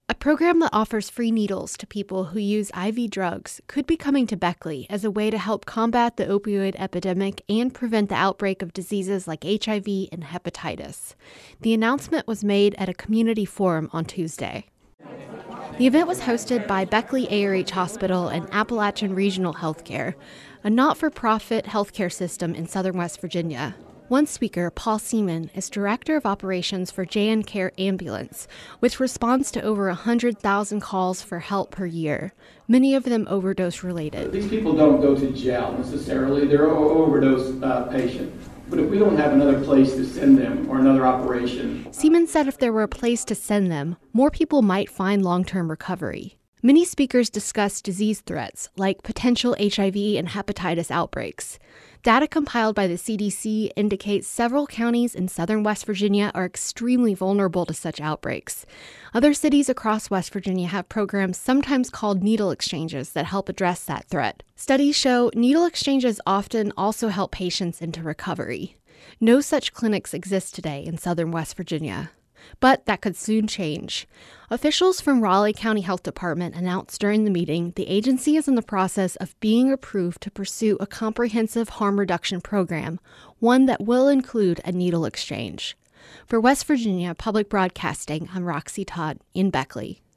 A program that offers free needles to people who use IV drugs could be coming to Beckley as a way to help combat the opioid epidemic and prevent the outbreak of diseases like HIV and hepatitis. The announcement was made at a community forum on Tuesday. The event was hosted by Beckley ARH Hospital and Appalachian Regional Healthcare, a not-for-profit healthcare system in southern West Virginia. One speaker, Paul Seaman, is Director of Operations for JN Care Ambulance, which responds to over 100,000 calls for help per year, many of them overdose-related. These people don't go to jail necessarily. They're overdose patients. But if we don't have another place to send them or another operation... Seaman said if there were a place to send them, more people might find long-term recovery. Many speakers discussed disease threats, like potential HIV and hepatitis outbreaks. Data compiled by the CDC indicates several counties in southern West Virginia are extremely vulnerable to such outbreaks. Other cities across West Virginia have programs sometimes called needle exchanges that help address that threat. Studies show needle exchanges often also help patients into recovery. No such clinics exist today in southern West Virginia. But that could soon change. Officials from Raleigh County Health Department announced during the meeting the agency is in the process of being approved to pursue a comprehensive harm reduction program, one that will include a needle exchange. For West Virginia Public Broadcasting, I'm Roxy Todd in Beckley.